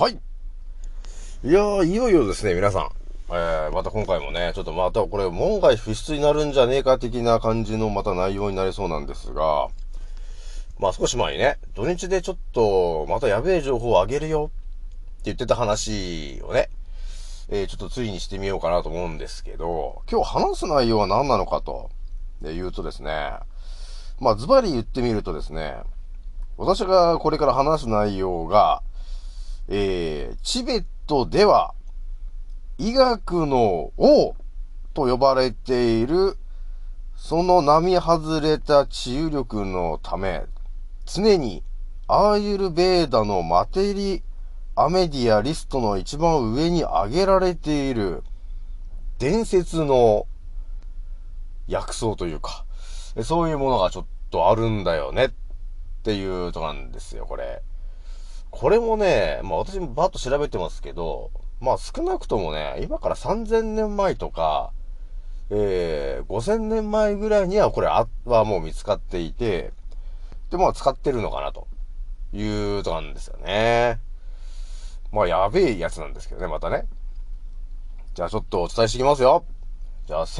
はい。いやー、いよいよですね、皆さん。また今回もね、ちょっとまたこれ、門外不出になるんじゃねえか的な感じのまた内容になりそうなんですが、まあ少し前にね、土日でちょっと、またやべえ情報をあげるよって言ってた話をね、ちょっとついにしてみようかなと思うんですけど、今日話す内容は何なのかと、言うとですね、まあズバリ言ってみるとですね、私がこれから話す内容が、チベットでは、医学の王と呼ばれている、その並外れた治癒力のため、常にアーユルベーダのマテリアメディアリストの一番上に挙げられている伝説の薬草というか、そういうものがちょっとあるんだよねっていうとなんですよ、これ。これもね、まあ私もバッと調べてますけど、まあ少なくともね、今から3000年前とか、5000年前ぐらいにはこれはもう見つかっていて、で、まあ使ってるのかなというとなんですよね。まあやべえやつなんですけどね、またね。じゃあちょっとお伝えしていきますよ。じゃあ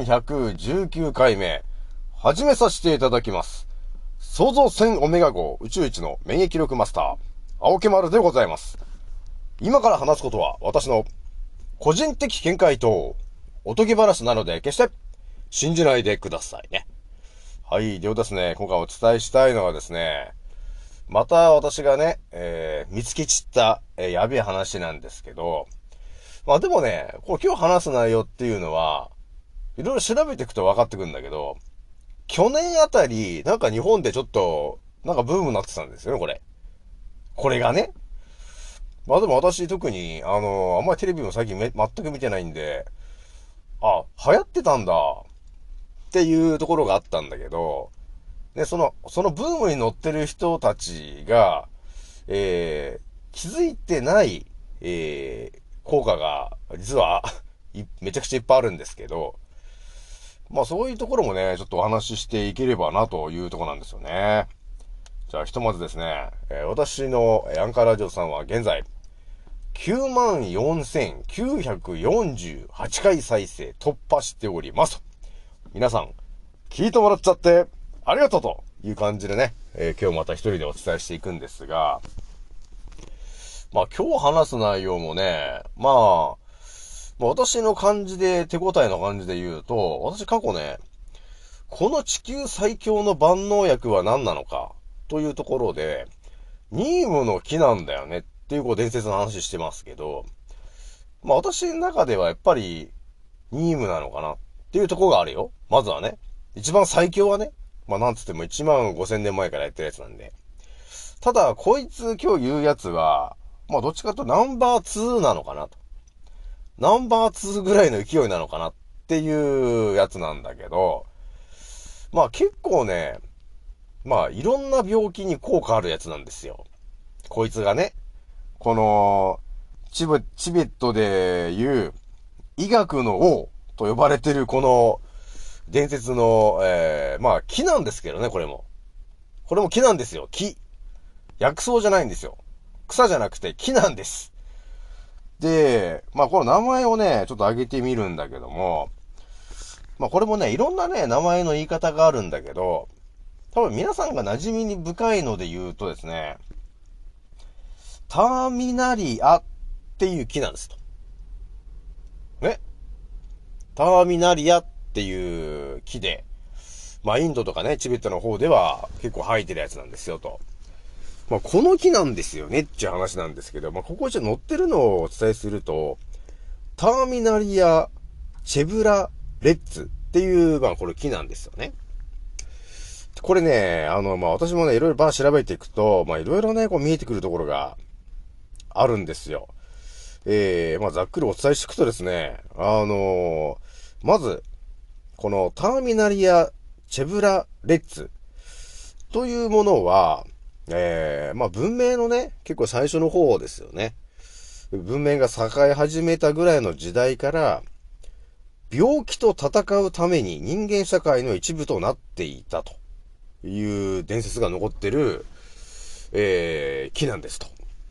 1119回目、始めさせていただきます。創造1000オメガ号宇宙一の免疫力マスター、青木丸でございます。今から話すことは私の個人的見解とおとぎ話なので決して信じないでくださいね。はい。ではですね、今回お伝えしたいのはですね、また私がね、見つけちった、やべえ話なんですけど、まあでもね、こう今日話す内容っていうのは、いろいろ調べていくと分かってくるんだけど、去年あたり、なんか日本でちょっと、なんかブームになってたんですよね、これ。これがね。まあでも私特に、あんまりテレビも最近全く見てないんで、あ、流行ってたんだっていうところがあったんだけど、で、そのブームに乗ってる人たちが、気づいてない、効果が、実はめちゃくちゃいっぱいあるんですけど、まあそういうところもね、ちょっとお話ししていければなというところなんですよね。じゃあひとまずですね、私のアンカーラジオさんは現在、94,948 回再生突破しております。皆さん、聞いてもらっちゃって、ありがとうという感じでね、今日また一人でお伝えしていくんですが、まあ今日話す内容もね、まあ私の感じで、手応えの感じで言うと、私過去ね、この地球最強の万能薬は何なのかというところで、ニームの木なんだよねっていう伝説の話してますけど、まあ私の中ではやっぱりニームなのかなっていうところがあるよ。まずはね。一番最強はね。まあなんつっても1万5000年前からやってるやつなんで。ただ、こいつ今日言うやつは、まあどっちかというとナンバー2なのかなと。ナンバー2ぐらいの勢いなのかなっていうやつなんだけど、まあ結構ね、まあいろんな病気に効果あるやつなんですよ。こいつがね、この、チベットでいう医学の王と呼ばれてるこの伝説の、まあ木なんですけどね、これも。これも木なんですよ、木。薬草じゃないんですよ。草じゃなくて木なんです。で、まあこの名前をね、ちょっと挙げてみるんだけども、まあこれもね、いろんなね、名前の言い方があるんだけど、多分皆さんが馴染みに深いので言うとですね、ターミナリアっていう木なんですと。ね。ターミナリアっていう木で、まあインドとかね、チベットの方では結構生えてるやつなんですよと。まあこの木なんですよねっていう話なんですけど、まあここ一応載ってるのをお伝えすると、ターミナリア・チェブラ・レッツっていう、まあこれ木なんですよね。これね、まあ私もね、いろいろ調べていくと、まあいろいろね、こう見えてくるところがあるんですよ。まあざっくりお伝えしていくとですね、まず、このターミナリア・チェブラ・レッツというものは、まあ文明のね、結構最初の方ですよね。文明が栄え始めたぐらいの時代から、病気と戦うために人間社会の一部となっていたという伝説が残ってる、木なんですと。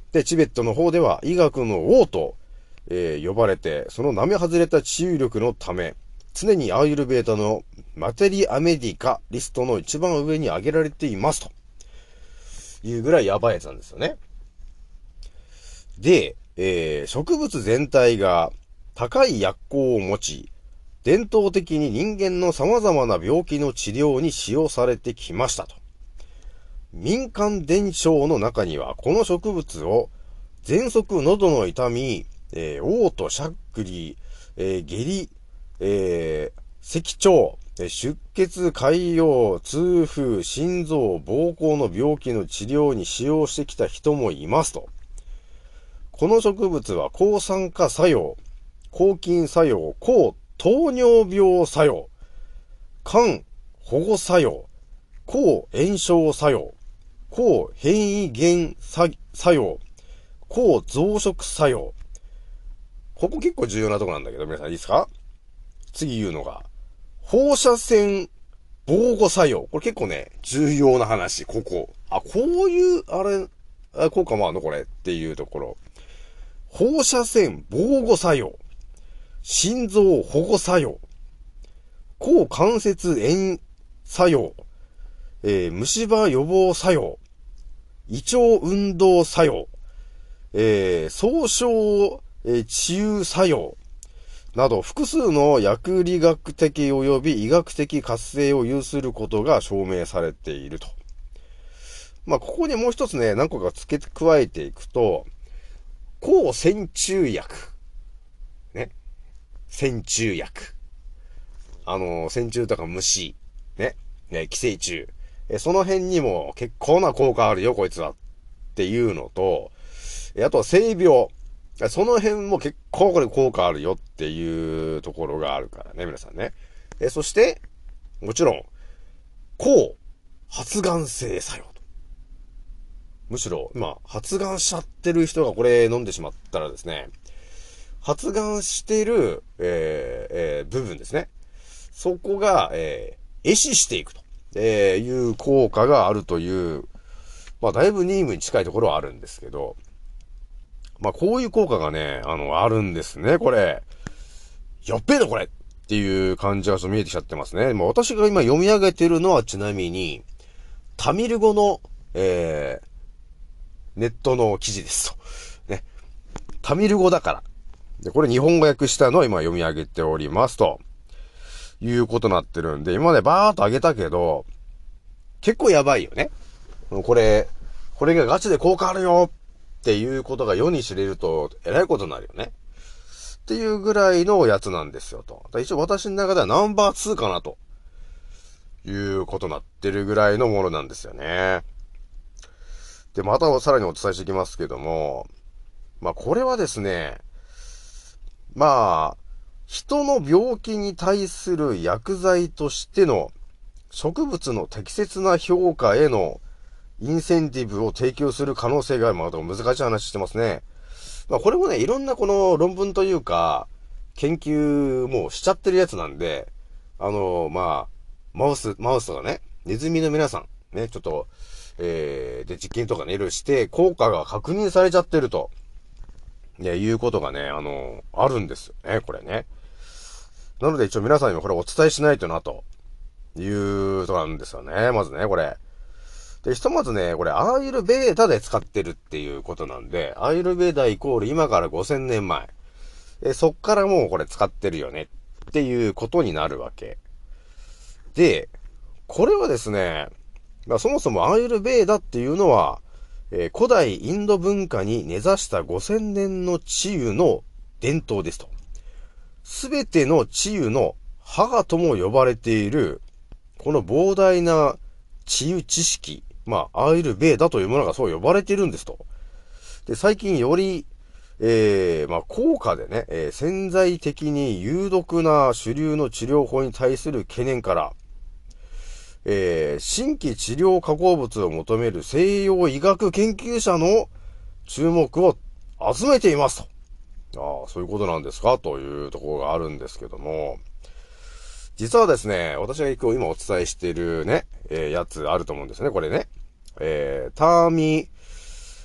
で、チベットの方では医学の王と、呼ばれて、その並外れた治癒力のため、常にアーユルベーダのマテリアメディカリストの一番上に挙げられていますというぐらいやばいやつなんですよね。で、植物全体が高い薬効を持ち、伝統的に人間の様々な病気の治療に使用されてきましたと。民間伝承の中には、この植物を喘息、喉の痛み、嘔吐、しゃっくり、下痢、赤腸、出血、潰瘍、痛風、心臓、膀胱の病気の治療に使用してきた人もいますと。この植物は抗酸化作用、抗菌作用、抗糖尿病作用、肝保護作用、抗炎症作用、抗変異原作用、抗増殖作用。ここ結構重要なとこなんだけど、皆さんいいですか？次言うのが、放射線防護作用。これ結構ね、重要な話、ここ。こういう、効果もあるのこれっていうところ。放射線防護作用。心臓保護作用。抗関節炎作用。虫歯予防作用。胃腸運動作用。総称、治癒作用。など、複数の薬理学的及び医学的活性を有することが証明されていると。ここにもう一つね、何個か付け加えていくと、抗線虫薬。ね。線虫薬。線虫とか虫。ね。寄生虫。その辺にも結構な効果あるよ、こいつは。っていうのと、あとは性病。その辺も結構これ効果あるよっていうところがあるからね、皆さんね。そして、もちろん、抗発がん性作用と。むしろ、発がんしちゃってる人がこれ飲んでしまったらですね、発がんしてる、部分ですね。そこが、壊死していくと、いう効果があるという、だいぶニームに近いところはあるんですけど、こういう効果がね、あるんですね、これ。やっべえな、これっていう感じが見えてきちゃってますね。私が今読み上げてるのはちなみに、タミル語の、ネットの記事ですと。ね。タミル語だから。で、これ日本語訳したのを今読み上げておりますと。いうことになってるんで、今までバーっと上げたけど、結構やばいよね。これがガチで効果あるよっていうことが世に知れると、えらいことになるよね。っていうぐらいのやつなんですよと。一応私の中ではナンバー2かなと。いうことになってるぐらいのものなんですよね。で、またさらにお伝えしていきますけども、これはですね、人の病気に対する薬剤としての植物の適切な評価へのインセンティブを提供する可能性がある。難しい話してますね。これもね、いろんなこの論文というか、研究もしちゃってるやつなんで、マウスとかね、ネズミの皆さん、ね、ちょっと、で、実験とかね、いろいろして、効果が確認されちゃってると、いうことがね、あるんですよね、これね。なので一応皆さんにもこれお伝えしないとな、というとこなんですよね、まずね、これ。で、ひとまずね、これ、アーユルベーダで使ってるっていうことなんで、アーユルベーダイコール今から5000年前。そっからもうこれ使ってるよねっていうことになるわけ。で、これはですね、そもそもアーユルベーダっていうのは、古代インド文化に根ざした5000年の治癒の伝統ですと。すべての治癒の母とも呼ばれている、この膨大な治癒知識、アーユルベーダというものがそう呼ばれているんですと。で、最近より、高価でね、潜在的に有毒な主流の治療法に対する懸念から、新規治療化合物を求める西洋医学研究者の注目を集めていますと。そういうことなんですかというところがあるんですけども、実はですね、私が今お伝えしているね、やつあると思うんですね、これね。ターミ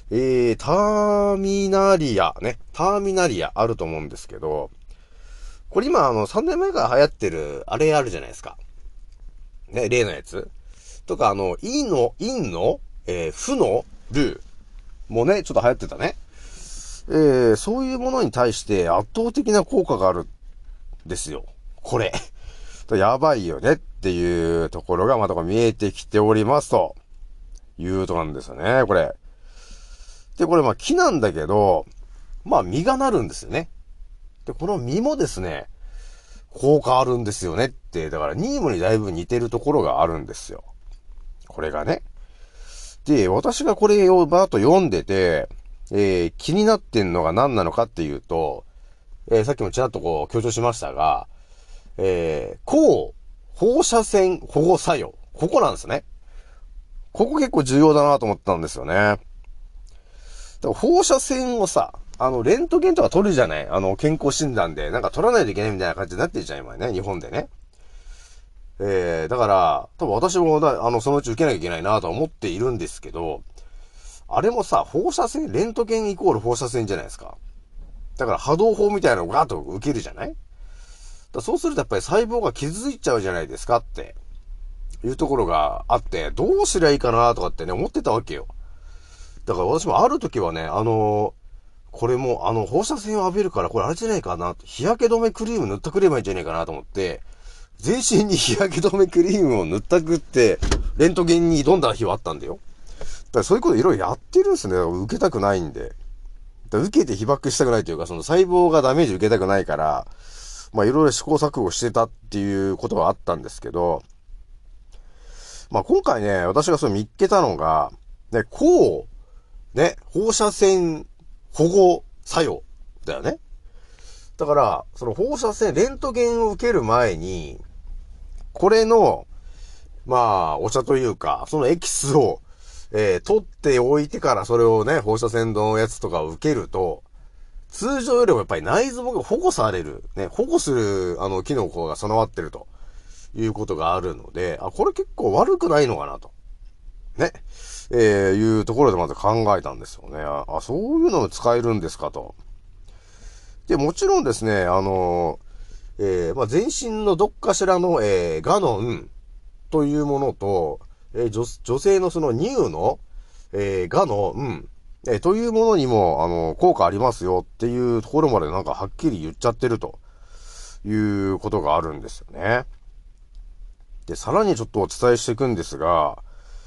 ターミナリアね。ターミナリアあると思うんですけど、これ今3年前から流行ってる、あれあるじゃないですか。ね、例のやつとか、陰の、負のルーもね、ちょっと流行ってたね。そういうものに対して圧倒的な効果があるんですよ。これ。やばいよねっていうところがまた見えてきておりますというとなんですよね、これ。で、これ木なんだけど、実がなるんですよね。で、この実もですね、効果あるんですよねって、だからニームにだいぶ似てるところがあるんですよ。これがね。で、私がこれをバーッと読んでて、気になってんのが何なのかっていうと、さっきもちらっと強調しましたが、抗放射線保護作用。ここなんですね。ここ結構重要だなと思ったんですよね。だから放射線をさ、レントゲンとか取るじゃない？健康診断で、取らないといけないみたいな感じになってるじゃん、今ね、日本でね。だから、多分私もそのうち受けなきゃいけないなと思っているんですけど、あれもさ、放射線、レントゲンイコール放射線じゃないですか。だから波動砲みたいなのをガーッと受けるじゃない？そうするとやっぱり細胞が傷ついちゃうじゃないですかっていうところがあって、どうすりゃいいかなとかってね、思ってたわけよ。だから私もある時はね、これも放射線を浴びるからこれあれじゃないかな、日焼け止めクリーム塗ったくればいいんじゃないかなと思って、全身に日焼け止めクリームを塗ったくって、レントゲンに挑んだ日はあったんだよ。だからそういうこといろいろやってるんですね。受けたくないんで。受けて被爆したくないというか、その細胞がダメージ受けたくないから、いろいろ試行錯誤してたっていうことはあったんですけど、今回ね、私がそれ見っけたのが、ね、放射線保護作用だよね。だから、その放射線、レントゲンを受ける前に、これの、お茶というか、そのエキスを、取っておいてからそれをね、放射線のやつとかを受けると、通常よりもやっぱり内臓が保護される、ね、保護する、機能が備わってるということがあるので、これ結構悪くないのかなと。ね。いうところでまず考えたんですよね。そういうのも使えるんですかと。で、もちろんですね、全身のどっかしらの、ガノンというものと、女性のその乳の、ガノン、というものにも、効果ありますよっていうところまではっきり言っちゃってるということがあるんですよね。で、さらにちょっとお伝えしていくんですが、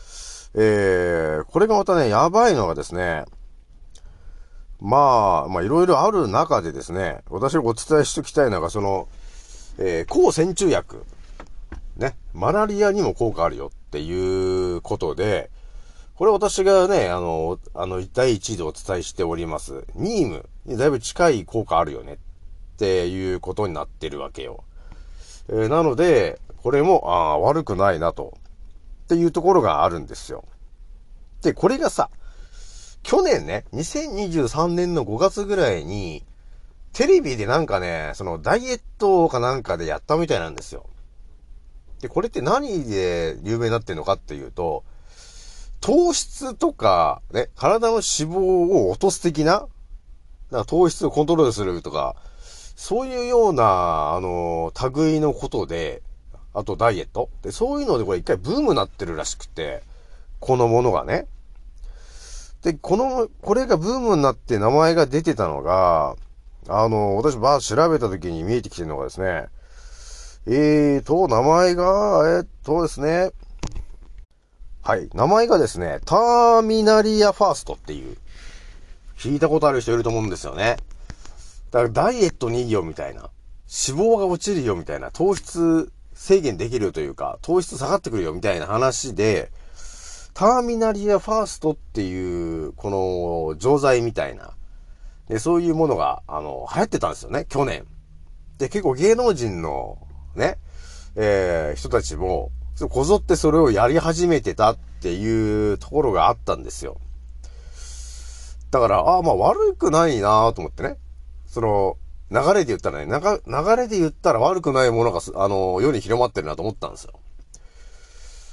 これがまたね、やばいのがですね、いろいろある中でですね、私がお伝えしておきたいのが、その、抗線虫薬。ね、マラリアにも効果あるよっていうことで、これ私がね、第一位でお伝えしております、ニームにだいぶ近い効果あるよねっていうことになってるわけよ。なので、これも、悪くないなと。っていうところがあるんですよ。で、これがさ、去年ね、2023年の5月ぐらいに、テレビでそのダイエットかなんかでやったみたいなんですよ。で、これって何で有名になってるのかっていうと、糖質とか、ね、体の脂肪を落とす的な、糖質をコントロールするとか、そういうような、類のことで、あとダイエットで、そういうのでこれ一回ブームになってるらしくて、このものがね。で、これがブームになって名前が出てたのが、私調べた時に見えてきてるのがですね、名前が、ですね、はい、名前がですね、ターミナリアファーストっていう、聞いたことある人いると思うんですよね。だからダイエットにいいよみたいな、脂肪が落ちるよみたいな、糖質制限できるというか、糖質下がってくるよみたいな話で、ターミナリアファーストっていう、この錠剤みたいな、で、そういうものが、流行ってたんですよね、去年。で、結構芸能人の、ね、人たちも、こぞってそれをやり始めてたっていうところがあったんですよ。だから、悪くないなと思ってね。その、流れで言ったらね、流れで言ったら悪くないものが、世に広まってるなと思ったんですよ。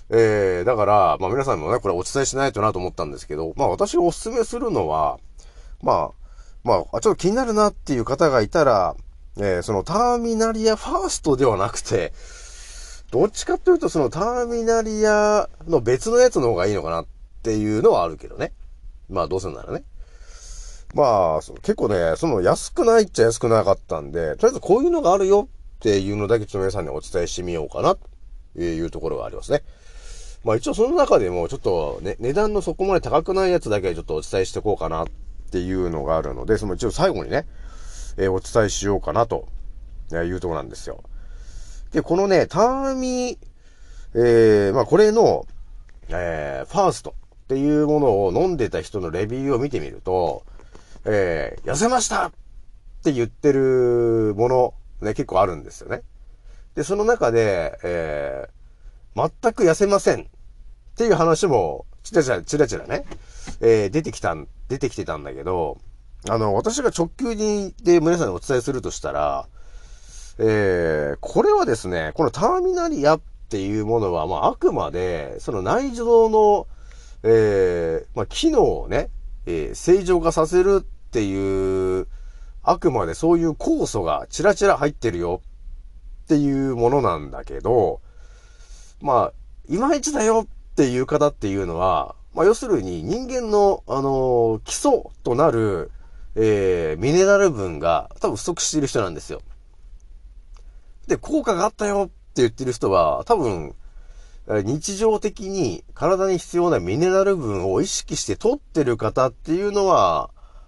だから、まあ皆さんもね、これお伝えしないとなと思ったんですけど、まあ私がお勧めするのは、まちょっと気になるなっていう方がいたら、そのターミナリアファーストではなくて、どっちかというとそのターミナリアの別のやつの方がいいのかなっていうのはあるけどね。まあどうせならね。まあ、結構ね、その安くないっちゃ安くなかったんで、とりあえずこういうのがあるよっていうのだけちょっと皆さんにお伝えしてみようかなというところがありますね。まあ一応その中でもちょっとね、値段のそこまで高くないやつだけちょっとお伝えしていこうかなっていうのがあるので、その一応最後にね、お伝えしようかなというところなんですよ。で、このね、ターミ、まあこれの、ファーストっていうものを飲んでた人のレビューを見てみると、痩せましたって言ってるものね、結構あるんですよね。で、その中で、全く痩せませんっていう話も、チラチラね、出てきてたんだけど、私が直球で皆さんにお伝えするとしたら、これはですね、このターミナリアっていうものは、まあ、あくまで、その内臓の、まあ、機能をね、正常化させるっていう、あくまでそういう酵素がチラチラ入ってるよっていうものなんだけど、まあ、いまいちだよっていう方っていうのは、まあ、要するに人間の、基礎となる、ミネラル分が多分不足している人なんですよ。で、効果があったよって言ってる人は、多分、日常的に体に必要なミネラル分を意識して取ってる方っていうのは、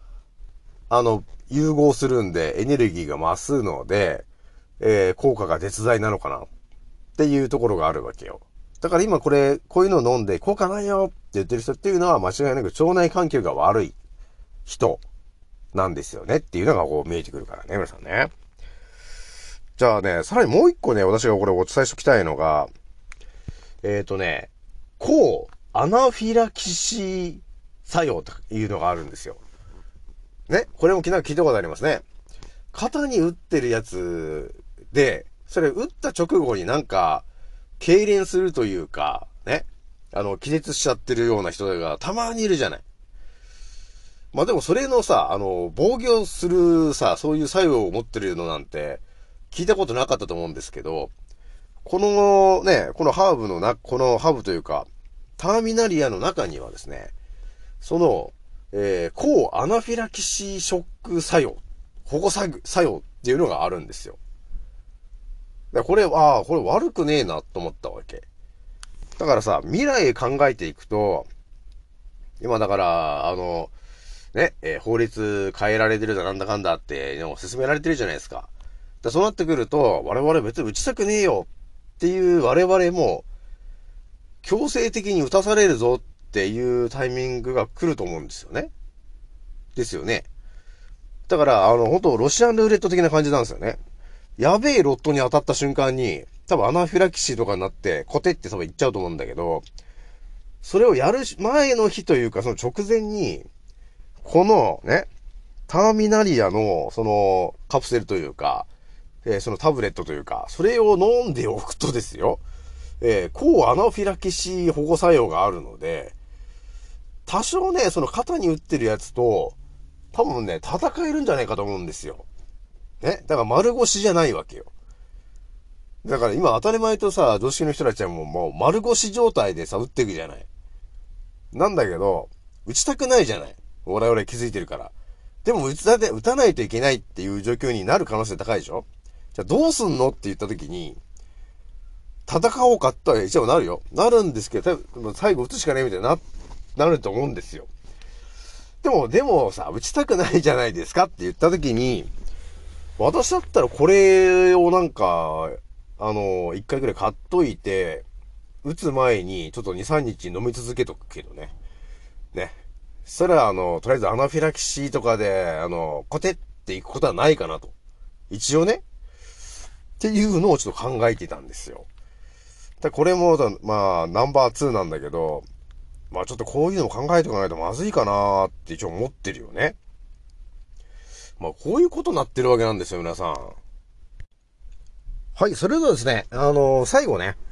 融合するんでエネルギーが増すので、効果が絶大なのかなっていうところがあるわけよ。だから今こういうのを飲んで効果ないよって言ってる人っていうのは間違いなく腸内環境が悪い人なんですよねっていうのがこう見えてくるからね、皆さんね。じゃあね、さらにもう一個ね、私がこれお伝えしておきたいのが、抗アナフィラキシー作用というのがあるんですよ。ね、これも昨日聞いたことありますね。肩に打ってるやつで、それ打った直後になんか、痙攣するというか、ね、気絶しちゃってるような人がたまにいるじゃない。まあでもそれのさ、防御するさ、そういう作用を持ってるのなんて、聞いたことなかったと思うんですけど、このね、このハーブというか、ターミナリアの中にはですね、その、抗アナフィラキシーショック作用、保護作用っていうのがあるんですよ。これ悪くねえなと思ったわけ。だからさ、未来へ考えていくと、今だから、ね、法律変えられてるだなんだかんだって、進められてるじゃないですか。そうなってくると、我々別に打ちたくねえよっていう我々も、強制的に打たされるぞっていうタイミングが来ると思うんですよね。ですよね。だから、本当ロシアンルーレット的な感じなんですよね。やべえロットに当たった瞬間に、多分アナフィラキシーとかになって、コテって多分いっちゃうと思うんだけど、それをやる前の日というか、その直前に、このね、ターミナリアの、その、カプセルというか、そのタブレットというか、それを飲んでおくとですよ、抗アナフィラキシー保護作用があるので、多少ね、その肩に打ってるやつと、多分ね、戦えるんじゃないかと思うんですよ。ね。だから丸腰じゃないわけよ。だから今当たり前とさ、常識の人たちはもう丸腰状態でさ、打っていくじゃない。なんだけど、打ちたくないじゃない。我々気づいてるから。でも打たないといけないっていう状況になる可能性高いでしょ。じゃあどうすんのって言った時に、戦おうかっては一応なるよ。なるんですけど、最後打つしかねえみたいになると思うんですよ。でもさ、打ちたくないじゃないですかって言った時に、私だったらこれをなんか、一回ぐらい買っといて、打つ前にちょっと2、3日飲み続けとくけどね。ね。そしたら、とりあえずアナフィラキシーとかで、コテっていくことはないかなと。一応ね。っていうのをちょっと考えてたんですよ。これも、まあ、ナンバー2なんだけど、まあちょっとこういうのも考えておかないとまずいかなーって一応思ってるよね。まあこういうことになってるわけなんですよ、皆さん。はい、それではですね、最後ね、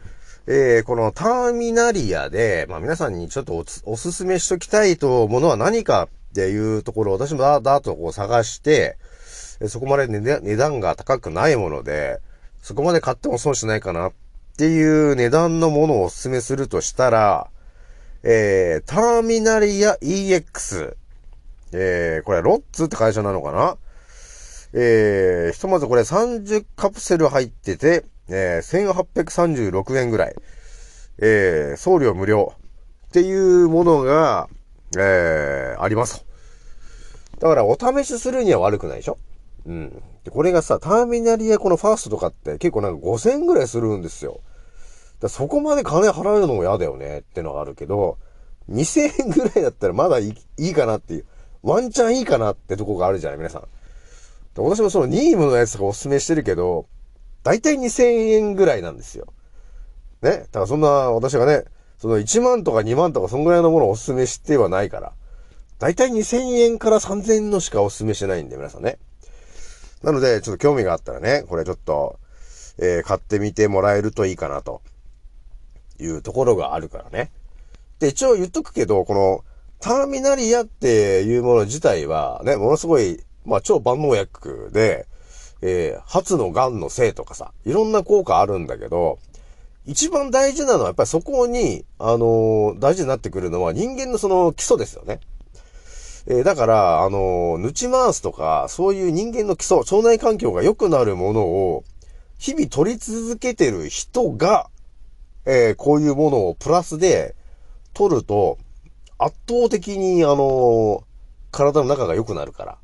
このターミナリアで、まあ皆さんにちょっとおすすめしときたいとものは何かっていうところを私もだーっとこう探して、そこまで値段が高くないもので、そこまで買っても損しないかなっていう値段のものをおすすめするとしたら、ターミナリア EX。これロッツって会社なのかな。ひとまずこれ30カプセル入ってて、1836円ぐらい。送料無料っていうものが、ありますと。だからお試しするには悪くないでしょ。うん。で、これがさ、ターミナリアこのファーストとかって結構なんか5000円ぐらいするんですよ。そこまで金払うのも嫌だよねってのがあるけど、2000円ぐらいだったらまだいいかなっていう、ワンチャンいいかなってとこがあるじゃない、皆さん。私もそのニームのやつとかおすすめしてるけど、だいたい2000円ぐらいなんですよ。ね。だからそんな、私がね、その1万とか2万とかそんぐらいのものをおすすめしてはないから、だいたい2000円から3000円のしかおすすめしてないんで、皆さんね。なので、ちょっと興味があったらね、これちょっと、買ってみてもらえるといいかなというところがあるからね。で、一応言っとくけど、このターミナリアっていうもの自体はね、ものすごい、まあ超万能薬で、初の癌のせいとかさ、いろんな効果あるんだけど、一番大事なのはやっぱりそこに、大事になってくるのは人間のその基礎ですよね。だから、ヌチマースとか、そういう人間の基礎、腸内環境が良くなるものを、日々取り続けてる人が、こういうものをプラスで取ると、圧倒的に、体の中が良くなるから。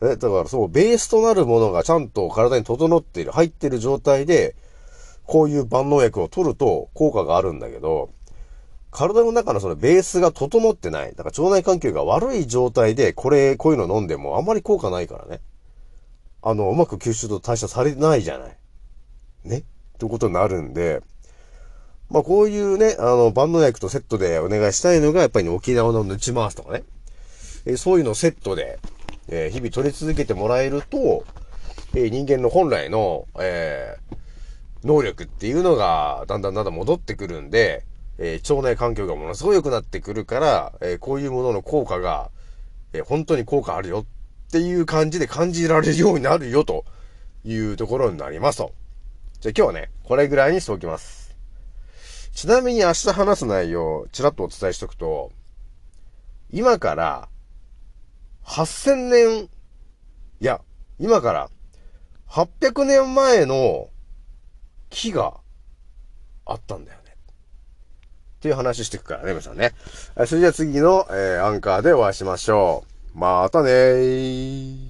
だからそう、ベースとなるものがちゃんと体に整っている、入っている状態で、こういう万能薬を取ると効果があるんだけど、体の中のそのベースが整ってない。だから腸内環境が悪い状態で、こういうの飲んでもあんまり効果ないからね。うまく吸収と代謝されないじゃない。ね。ということになるんで、まあこういうね、万能薬とセットでお願いしたいのが、やっぱり、ね、沖縄のヌチマースとかね。そういうのをセットで、日々取り続けてもらえると、人間の本来の、能力っていうのがだんだん戻ってくるんで、腸内環境がものすごい良くなってくるから、こういうものの効果が、本当に効果あるよっていう感じで感じられるようになるよというところになりますと。じゃあ今日はね、これぐらいにしておきます。ちなみに明日話す内容、ちらっとお伝えしておくと、今から8000年、いや、今から800年前の木があったんだよね。っていう話していくからね、皆さんね。それじゃあ次の、アンカーでお会いしましょう。またねー。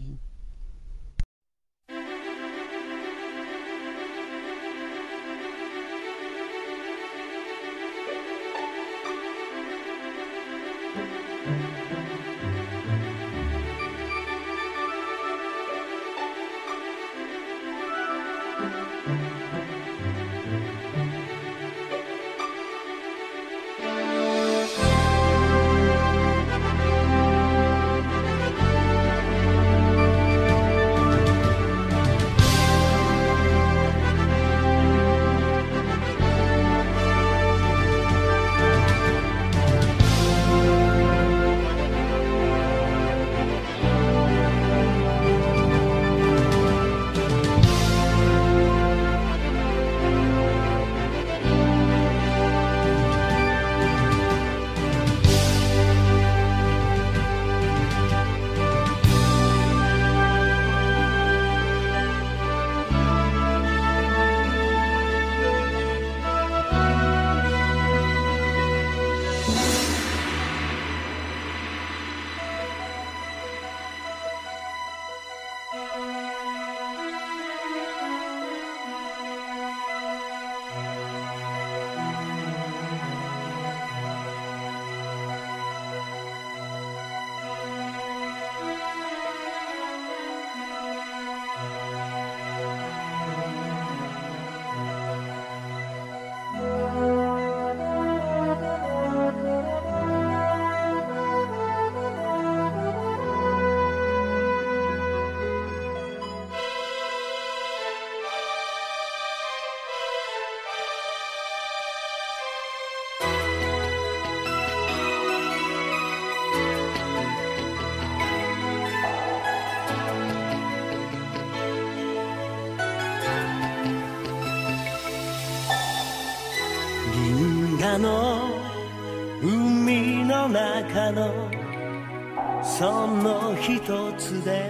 中の海の中のその一つで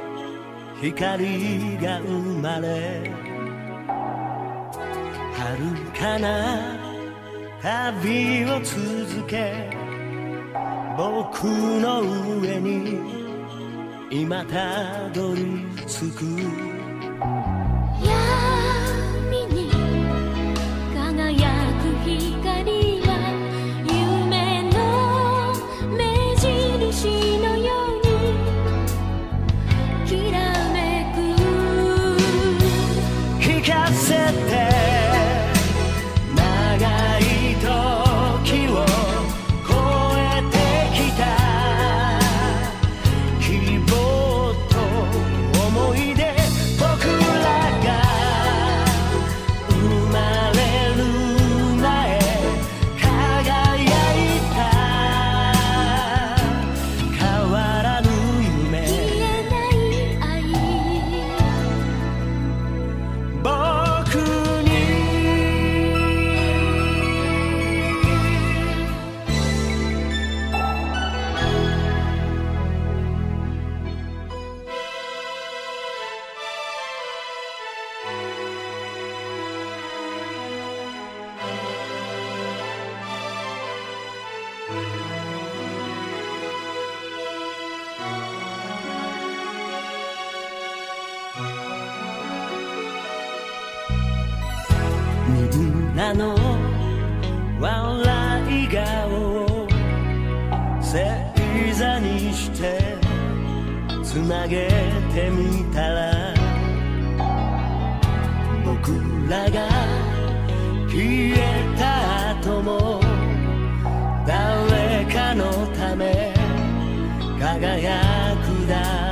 光が生まれ、遥かな旅を続け、僕の上に今たどり着く。 闇に輝く光は夢の目印のようにきらめく。 聞かせて長い時を越えてきた希望と思い出、僕らが生まれる前輝いた変わらぬ夢、 消えない愛、 僕にみんなの笑い顔を星座にしてつなげてみたら、僕らが消えた後も誰かのため輝くだ